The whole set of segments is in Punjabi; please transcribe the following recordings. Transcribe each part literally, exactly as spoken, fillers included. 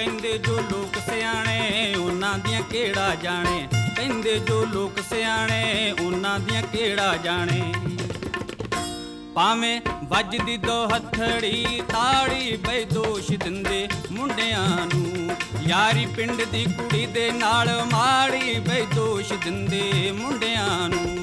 ਕਹਿੰਦੇ ਜੋ ਲੋਕ ਸਿਆਣੇ ਉਹਨਾਂ ਦੀਆਂ ਕਿਹੜਾ ਜਾਣੇ, ਕਹਿੰਦੇ ਜੋ ਲੋਕ ਸਿਆਣੇ ਉਹਨਾਂ ਦੀਆਂ ਕਿਹੜਾ ਜਾਣੇ। ਭਾਵੇਂ ਵੱਜਦੀ ਦੋ ਹੱਥੜੀ ਤਾੜੀ ਬਈ ਦੋਸ਼ ਦਿੰਦੇ ਮੁੰਡਿਆਂ ਨੂੰ, ਯਾਰੀ ਪਿੰਡ ਦੀ ਕੁੜੀ ਦੇ ਨਾਲ ਮਾੜੀ ਬਈ ਦੋਸ਼ ਦਿੰਦੇ ਮੁੰਡਿਆਂ ਨੂੰ।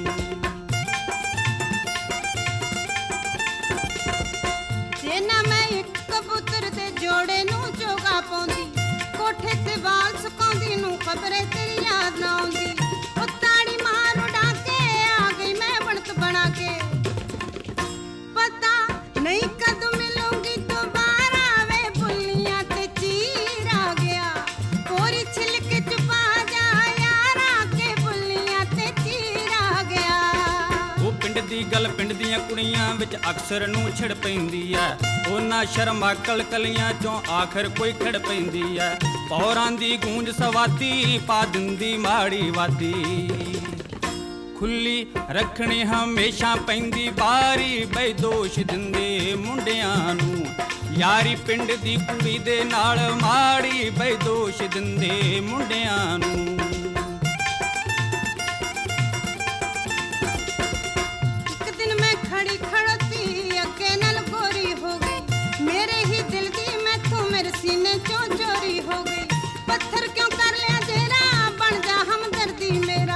ਜੇ ਨਾ ਮੈਂ ਇੱਕ ਕਬੂਤਰ ਦੇ ਜੋੜੇ ਨੂੰ ਚੋਗਾ ਪਾਉਂਦੀ, ਕੋਠੇ ਤੇ ਵਾਲ ਸੁਕਾਉਂਦੀ ਨੂੰ ਖਬਰੇ ਤੇਰੀ ਯਾਦ ਨਾ ਆਉਂਦੀ। ਉਹ ਤਾੜੀ ਮਾਰ ਉਡਾ ਕੇ ਆ ਗਈ ਮੈਂ ਬਣਤ ਬਣਾ ਕੇ, ਪਤਾ ਨਹੀਂ ਕਦੋਂ ਮਿਲੂੰਗੀ ਦੁਬਾਰਾ ਵੇ ਬੁੱਲੀਆਂ ਤੇ ਚੀਰ ਆ ਗਿਆ। ਕੋਰੀ ਛਿਲਕ ਚੁਪਾ ਜਾ ਯਾਰਾ ਕੇ ਬੁੱਲੀਆਂ ਤੇ ਚੀਰ ਆ ਗਿਆ। ਉਹ ਪਿੰਡ ਦੀ ਗੱਲ ਪਿੰਡ ਦੀਆਂ ਕੁੜੀਆਂ ਵਿੱਚ ਅਕਸਰ ਨੂੰ ਛਿੜ ਪੈਂਦੀ ਐ, ਉਹਨਾਂ ਸ਼ਰਮਾ ਕਲਕਲੀਆਂ ਚੋਂ ਆਖਰ ਕੋਈ ਖੜ ਪੈਂਦੀ ਐ। ਪੌਰਾਂ ਦੀ ਗੂੰਜ ਸਵਾਦੀ ਪਾ ਦਿੰਦੀ ਮਾੜੀ ਵਾਦੀ, ਖੁੱਲੀ ਰੱਖਣੀ ਹਮੇਸ਼ਾ ਪੈਂਦੀ ਬਾਰੀ ਬਈ ਦੋਸ਼ ਦਿੰਦੇ ਮੁੰਡਿਆਂ ਨੂੰ, ਯਾਰੀ ਪਿੰਡ ਦੀ ਕੁੜੀ ਦੇ ਨਾਲ ਮਾੜੀ ਬਈ ਦੋਸ਼ ਦਿੰਦੇ ਮੁੰਡਿਆਂ ਨੂੰ। ਇੱਕ ਦਿਨ ਮੈਂ ਖੜੀ ਖੜੋਤੀ ਅੱਗੇ ਨਾਲ ਗੋਰੀ ਹੋ ਗਈ, ਮੇਰੇ ਹੀ ਦਿਲ ਦੀ ਮੈਥੋਂ ਮੇਰੇ ਸੀਨੇ ਚੋਂ ਚੋਰੀ ਹੋ ਗਈ। ਪੱਥਰ ਕਿਉਂ ਕਰ ਲਿਆ ਜੇਰਾ ਬਣ ਜਾ ਹਮਦਰਦੀ ਮੇਰਾ,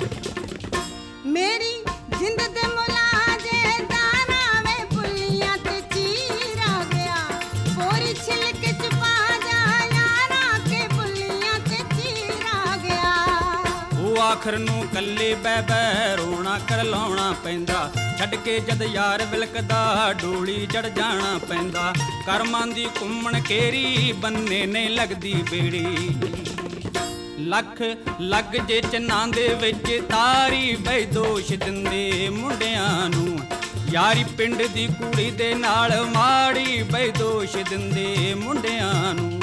ਮੇਰੀ ਜਿੰਦ ਦੇ ਮੁਲਾ ਜੇ ਦਾਣਾ ਵੇ ਬੁੱਲੀਆਂ ਤੇ ਚੀਰ ਆ ਗਿਆ। ਕੋਰੀ ਛਿਲਕ ਚੁਪਾ ਜਾ ਯਾਰਾ ਕੇ ਬੁੱਲੀਆਂ ਤੇ ਚੀਰ ਆ ਗਿਆ। ਉਹ ਆਖਰ ਨੂੰ ਕੱਲੇ ਬਹਿ ਬਹਿ ਰੋਣਾ ਕਰ ਲਾਉਣਾ ਪੈਂਦਾ, ਛੱਡ ਕੇ ਜਦ ਯਾਰ ਵਿਲਕਦਾ ਡੋਲੀ ਚੜ ਜਾਣਾ ਪੈਂਦਾ। ਕਰਮਾਂ ਦੀ ਘੁੰਮਣ ਕੇਰੀ ਬੰਨੇ ਨੇ ਲੱਗਦੀ ਬੇੜੀ, ਲੱਖ ਲੱਗ ਜੇ ਚੰਨਾਂ ਦੇ ਵਿੱਚ ਤਾਰੀ ਬਈ ਦੋਸ਼ ਦਿੰਦੇ ਮੁੰਡਿਆਂ ਨੂੰ, ਯਾਰੀ ਪਿੰਡ ਦੀ ਕੁੜੀ ਦੇ ਨਾਲ ਮਾੜੀ ਬਈ ਦੋਸ਼ ਦਿੰਦੇ ਮੁੰਡਿਆਂ ਨੂੰ।